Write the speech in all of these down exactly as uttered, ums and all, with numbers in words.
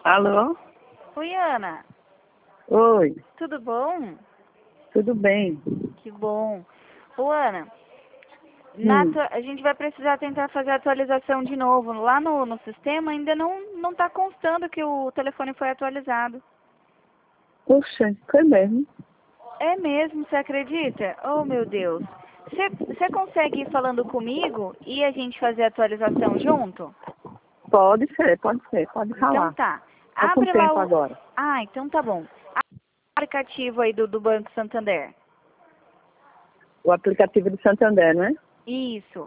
Alô? Oi, Ana. Oi, Tudo bom? tudo bem? Que bom. Ô, Ana, na Hum. atua- a gente vai precisar tentar fazer a atualização de novo. Lá no, no sistema ainda não não está constando que o telefone foi atualizado. Puxa, foi mesmo. É mesmo, você acredita? Oh, meu Deus. Você você consegue ir falando comigo e a gente fazer a atualização junto? Pode ser, pode ser, pode Então falar. tá. Tô com Abre lá tempo o... agora. Ah, então tá bom. Abre o aplicativo aí do, do Banco Santander. O aplicativo do Santander, não é? Isso.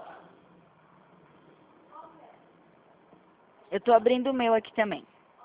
Eu tô abrindo o meu aqui também.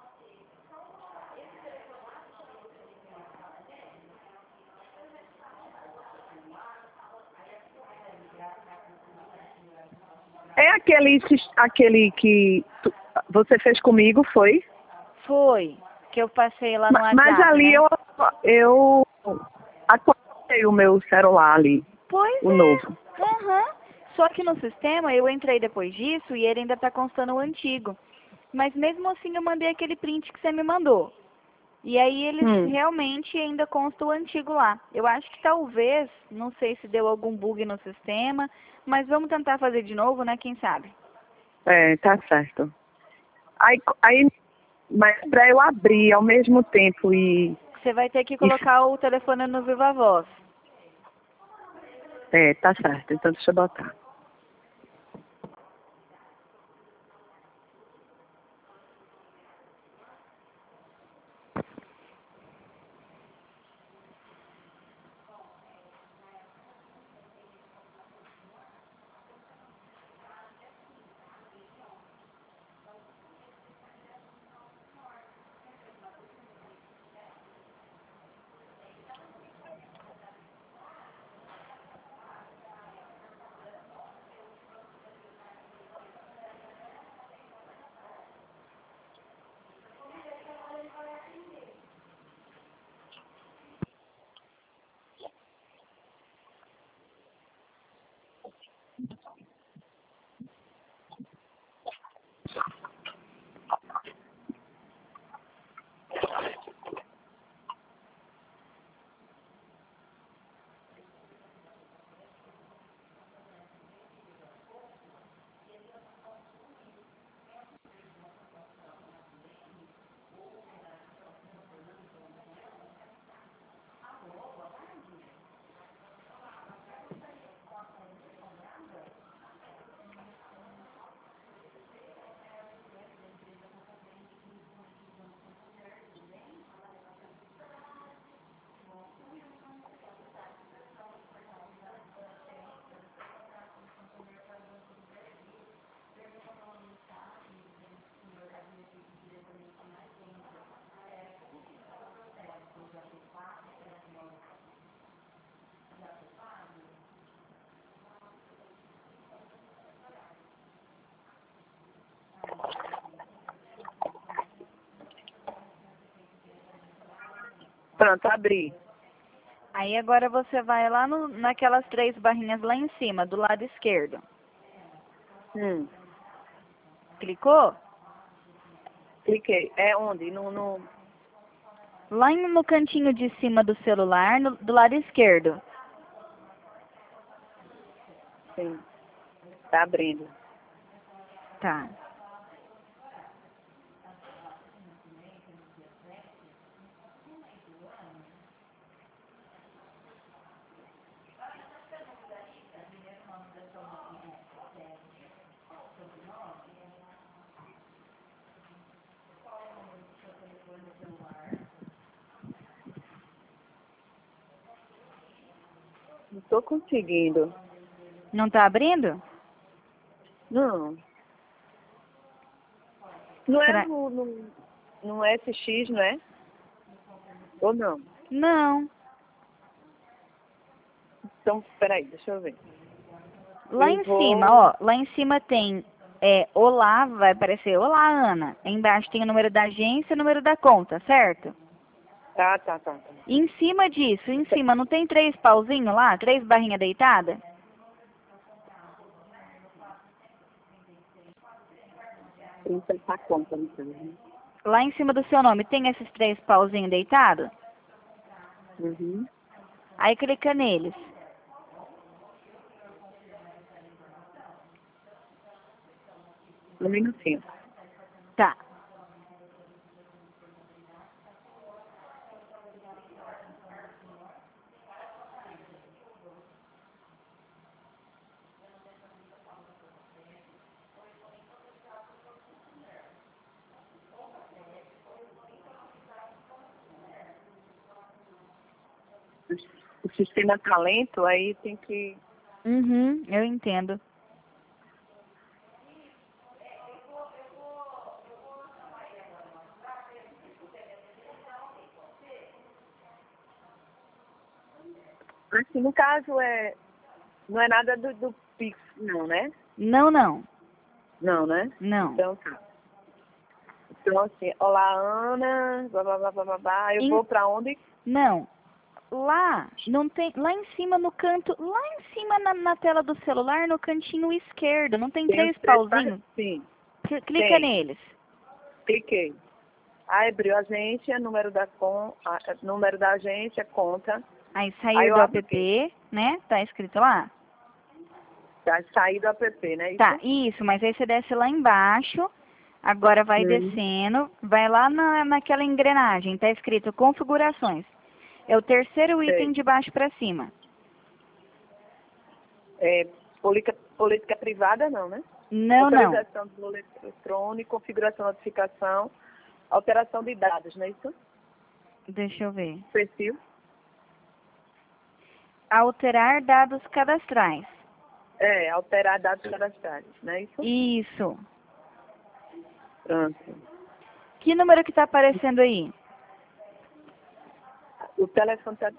É aquele, sis- aquele que tu- você fez comigo, foi? Foi, que eu passei lá no Ma- Mas WhatsApp, ali né? eu, eu atualizei o meu celular ali, Pois o novo. é. Aham. Só que no sistema eu entrei depois disso e ele ainda tá constando o antigo. Mas mesmo assim eu mandei aquele print que você me mandou. E aí eles Hum. realmente ainda consta o antigo lá. Eu acho que talvez, não sei se deu algum bug no sistema, mas vamos tentar fazer de novo, né? Quem sabe? É, tá certo. Aí, aí mas para eu abrir ao mesmo tempo e, Você vai ter que e colocar o telefone no Viva Voz. é, tá certo. Então deixa eu botar. Pronto, abri. Aí agora você vai lá no, naquelas três barrinhas lá em cima, do lado esquerdo. Hum. Clicou? Cliquei. É onde? No, no... Lá em- no cantinho de cima do celular, no- do lado esquerdo. Sim. Tá abrindo. Tá. Não tô conseguindo. Não tá abrindo? Não. Não é Será? no, no, no S X, não é? Ou não? Não. Então, peraí, deixa eu ver. Lá Eu em cima, vou... ó. Lá em cima tem é, Olá, vai aparecer Olá, Ana. Embaixo tem o número da agência e o número da conta, certo? Tá, tá, tá. tá. E em cima disso, em cima, não tem três pauzinhos lá? Três barrinhas deitadas? Tem que pensar a conta, não sei. Né? lá em cima do seu nome tem esses três pauzinhos deitados? Uhum. Aí clica neles. Um minutinho. Tá. O sistema tá lento, aí tem que... Uhum, eu entendo. Assim, no caso, é... não é nada do, do Pix, não, né? Não, não. Não, né? Não. Então tá. Então assim, olá Ana, blá blá blá blá blá, blá. Eu Em- vou pra onde? Não. Lá, não tem, lá em cima no canto, lá em cima na, na tela do celular, no cantinho esquerdo, não tem Tem os três três pauzinhos? pa- Sim, Cl- Clica tem. neles. Cliquei. Aí abriu a agência, número da, con, a, número da agência, conta. Aí Aí sair eu do abro o quê? app, né? Tá escrito lá? Tá, sair do app, né? Tá, Isso? isso, mas aí você desce lá embaixo, agora vai Hum. descendo, vai lá na, naquela engrenagem, tá escrito configurações. É o terceiro item Sei. de baixo para cima. É, política, política privada não, né? Não, não. Autorização do boletim eletrônico, configuração de notificação, alteração de dados, não é isso? Deixa eu ver. Perfil. Alterar dados cadastrais. É, alterar dados cadastrais, não é isso? Isso. Pronto. Que número que tá aparecendo aí? O telefone está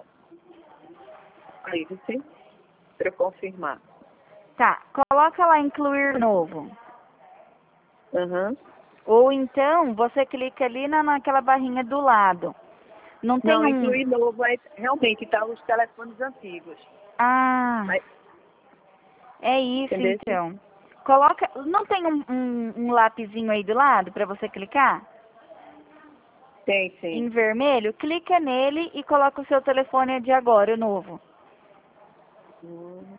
aí, sim? Para eu confirmar. Tá, coloca lá incluir novo. Uhum. Ou então, você clica ali na, naquela barrinha do lado. Não tem Não, um... incluir novo, é, realmente está os telefones antigos. Ah, Mas, é isso entendeu? então. Coloca... Não tem um, um, um lapisinho aí do lado para você clicar? Tem, Em sim. vermelho? Clica nele e coloca o seu telefone de agora, o novo. Hum.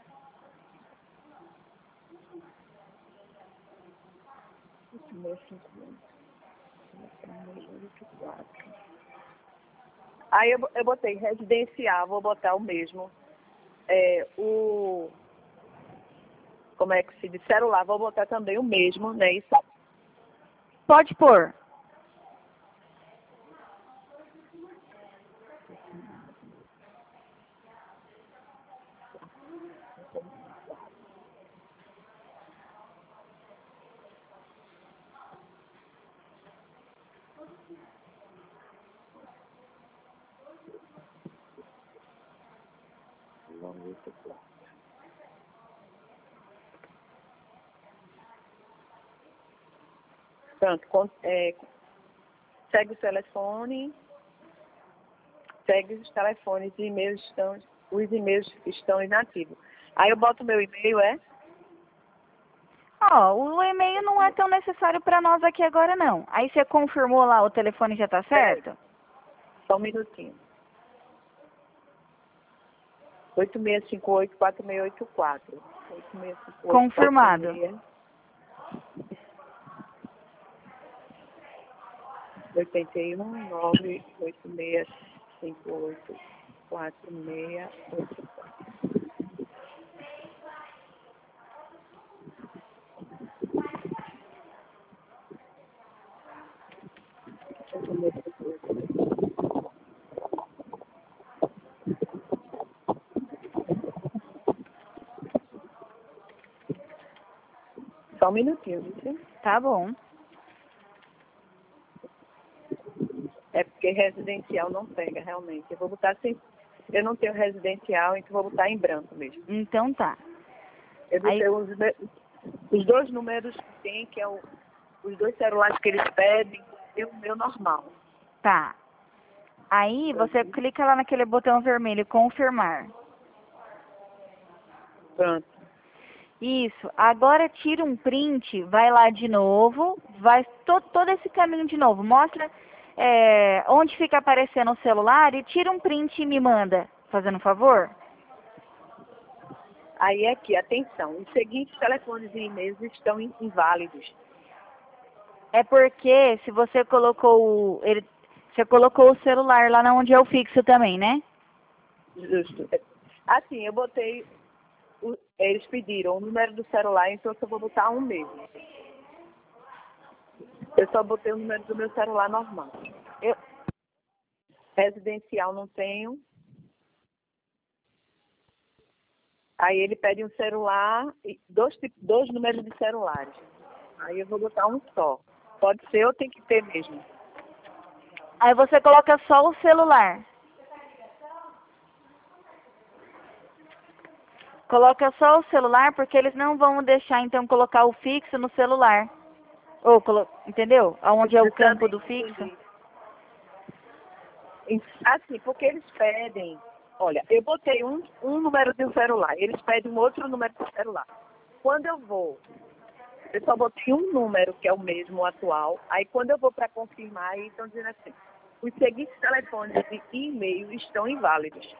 Aí eu, eu botei residencial, vou botar o mesmo. É, o, como é que se diz? Celular, vou botar também o mesmo, né? Isso. Pode pôr. Pronto, con- é, segue o telefone, segue os telefones, e e-mails estão, os e-mails estão inativos. Aí eu boto o meu e-mail, é? Ó, o e-mail não é tão necessário para nós aqui agora não. Aí você confirmou lá, o telefone já tá É, certo? só um minutinho. oito seis cinco oito, quatro seis oito quatro. oito seis cinco oito, Confirmado. quatro seis oito um, nove oito seis cinco oito, quatro seis oito quatro. Só um minutinho, viu? Tá bom. É porque residencial não pega, realmente. Eu vou botar assim. Eu não tenho residencial, então vou botar em branco mesmo. Então tá. Eu Aí, botei os, me- os dois números que tem, que é o, os dois celulares que eles pedem, e o meu normal. tá. Aí você clica lá naquele botão vermelho, confirmar. Pronto. Isso. Agora tira um print, vai lá de novo, vai to todo esse caminho de novo. Mostra é, onde fica aparecendo o celular e tira um print e me manda, fazendo um favor. Aí aqui, atenção, os seguintes telefones e e-mails estão in- inválidos. É porque se você colocou o, ele, você colocou o celular lá na onde é o fixo também, né? Justo. Assim, eu botei, o- eles pediram o número do celular, então eu só vou botar um mesmo. Eu só botei o número do meu celular normal. Eu, residencial não tenho. Aí ele pede um celular, e dois, tip- dois números de celulares. Aí eu vou botar um só. Pode ser ou tem que ter mesmo? Aí você coloca só o celular. Coloca só o celular porque eles não vão deixar então colocar o fixo no celular. Ou, colo- entendeu? Aonde é o campo do fixo? Entendi. Assim, porque eles pedem, olha, eu botei um, um número de um celular, eles pedem um outro número de celular. Quando eu vou, eu só botei um número, que é o mesmo o atual, aí quando eu vou para confirmar, aí estão dizendo assim, os seguintes telefones e e-mail estão inválidos.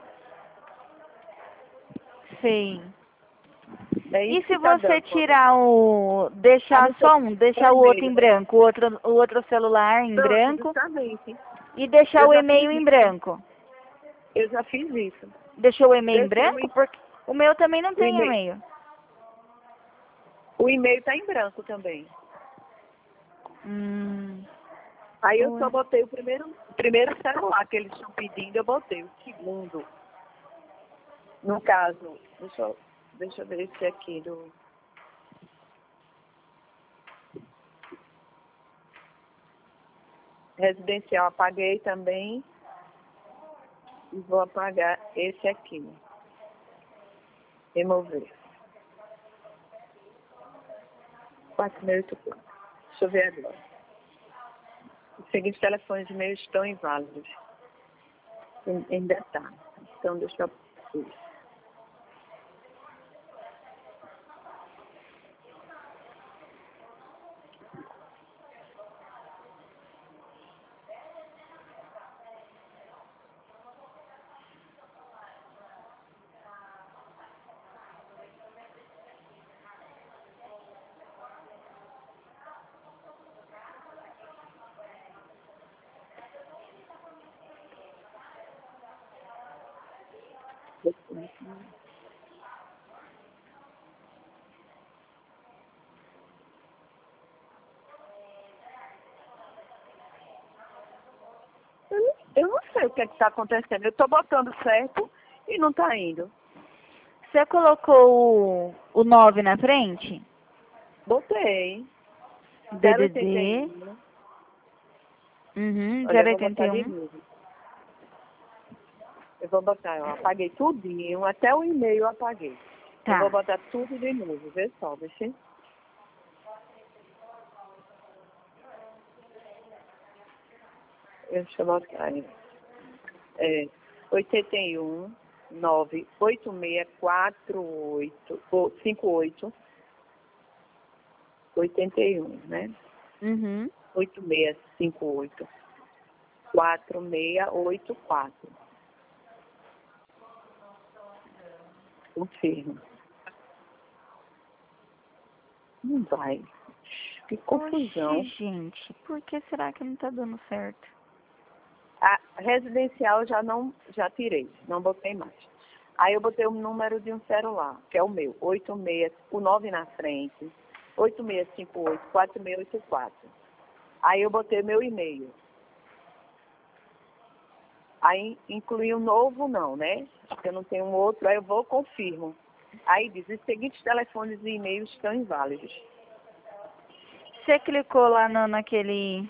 Sim. É E isso se que tá você dando. tirar o... Tá deixar no seu só um, deixar o outro e-mail, em né? branco, o outro, o outro celular em Pronto, branco justamente. e deixar Eu o já fiz e-mail em isso. branco? Eu já fiz isso. Deixou o e-mail em Deixei o, branco? e- Porque o meu também não o tem e-mail. e-mail. O e-mail tá em branco também. Hum. Aí eu Ué. só botei o primeiro, o primeiro celular que eles estão pedindo, eu botei. O segundo, no caso, deixa eu, deixa eu ver esse aqui do. Residencial apaguei também. E vou apagar esse aqui. Remover. quatro mil e oitenta e quatro. Deixa eu ver agora. Os seguintes telefones meus estão inválidos. Ainda tá. Então deixa eu. Isso. Eu não, eu não sei o que é está acontecendo. Eu estou botando certo e não está indo. Você colocou o, o nove na frente? Botei. zero oitenta e D D D. um. Uhum, Olha, eu vou botar de zero oitenta e um. novo. Eu vou botar, eu apaguei tudinho, até o e-mail eu apaguei. Eu vou Tá. botar tudo de novo, vê só, deixa. Deixa eu botar aí. É, oitenta e um, nove, oito seis quatro oito, cinco oito, oitenta e um, né? Uhum. oito seis cinco oito, quatro seis oito quatro. Confirmo. Não vai. Que confusão. Oxi, gente, por que será que não tá dando certo? A residencial já não, já tirei, não botei mais. Aí eu botei o número de um celular, que é o meu, oito seis, o nove na frente, oito seis cinco oito, quatro seis oito quatro. Aí eu botei meu e-mail. Aí incluí um novo não, né? Porque eu não tenho um outro, aí eu vou confirmo. Aí diz, os seguintes telefones e e-mails estão inválidos. Você clicou lá no, naquele...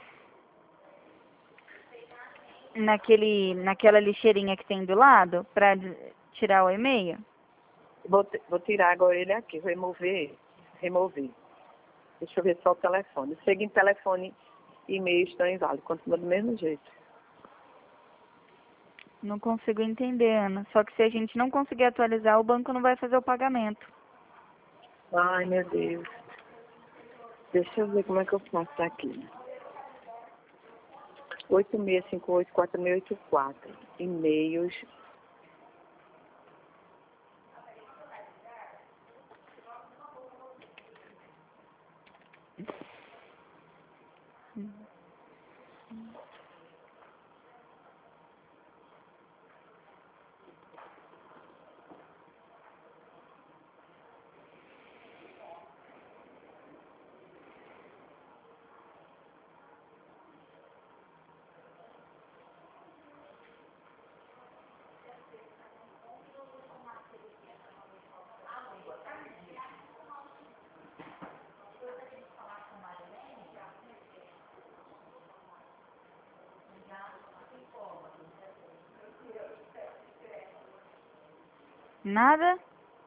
Naquele, naquela lixeirinha que tem do lado pra d- tirar o e-mail? Vou, t- vou tirar agora ele aqui, vou remover ele. Remover. Deixa eu ver só o telefone. O seguinte telefone e e-mail estão inválidos. Continua do mesmo jeito. Não consigo entender, Ana. Só que se a gente não conseguir atualizar, o banco não vai fazer o pagamento. Ai, meu Deus. Deixa eu ver como é que eu faço aqui. oito seis cinco oito quatro seis oito quatro. E-mails. Nada?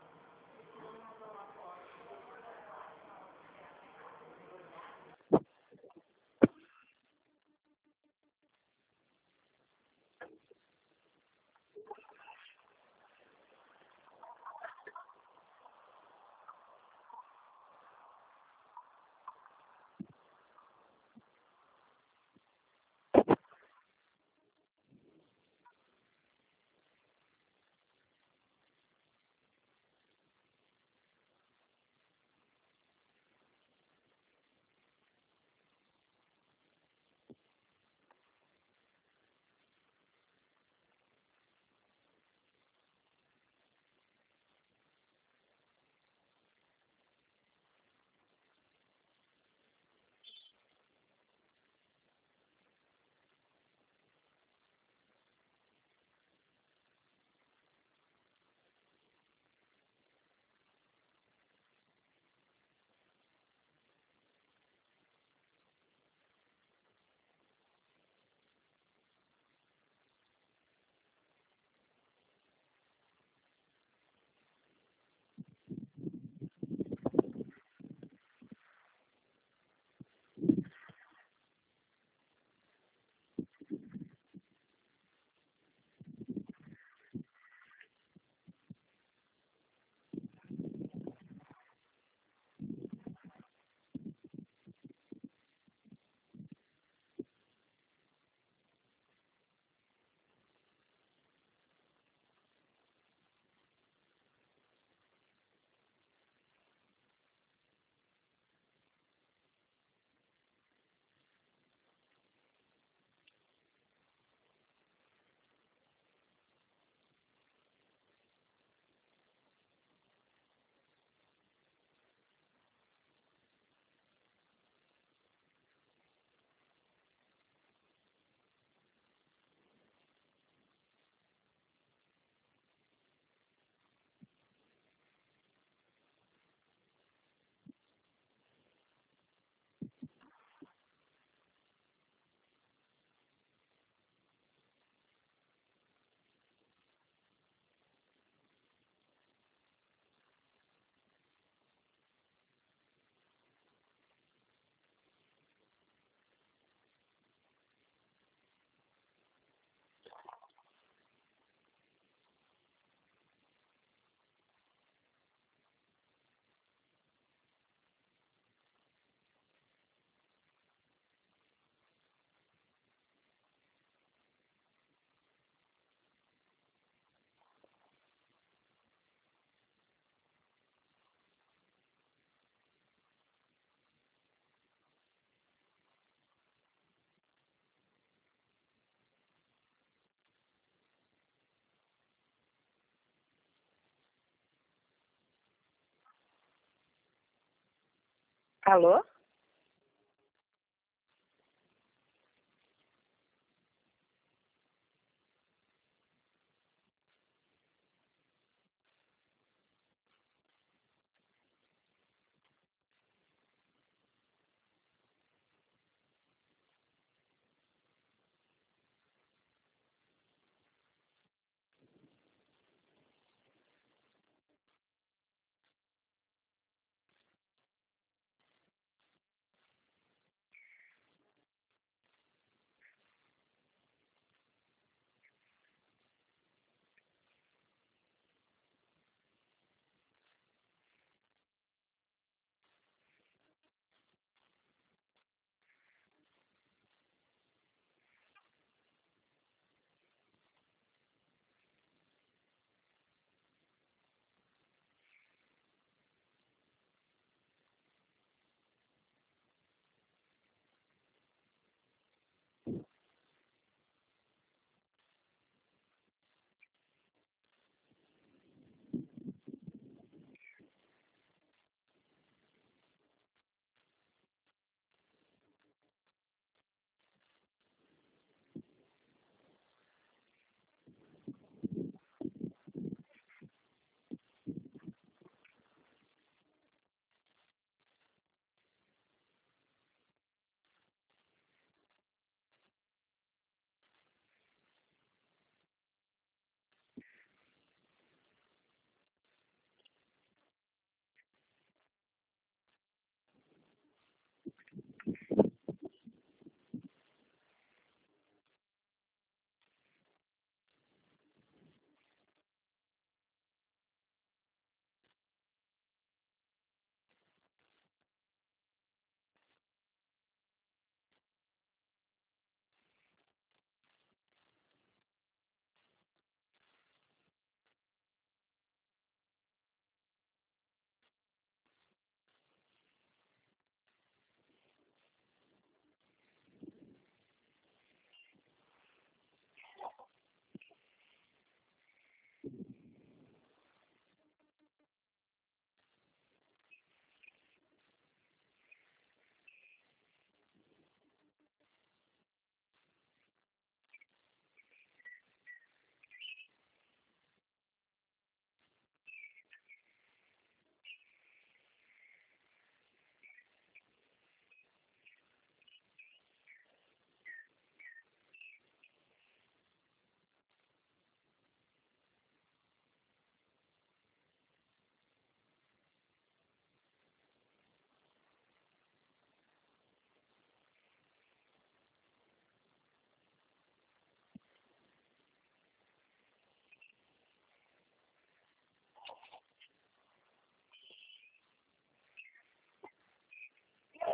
Alô?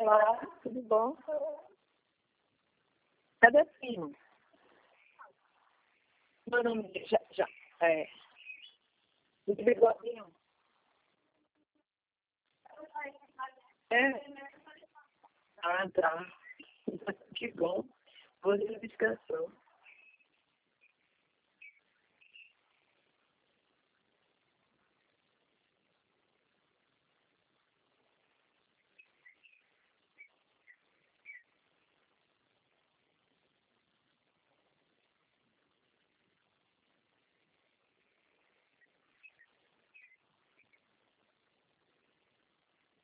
Olá, tudo bom? Cadê o primo? Meu nome já, já, é, de bigodinho. É? Ah, tá. Que bom. Você descansou.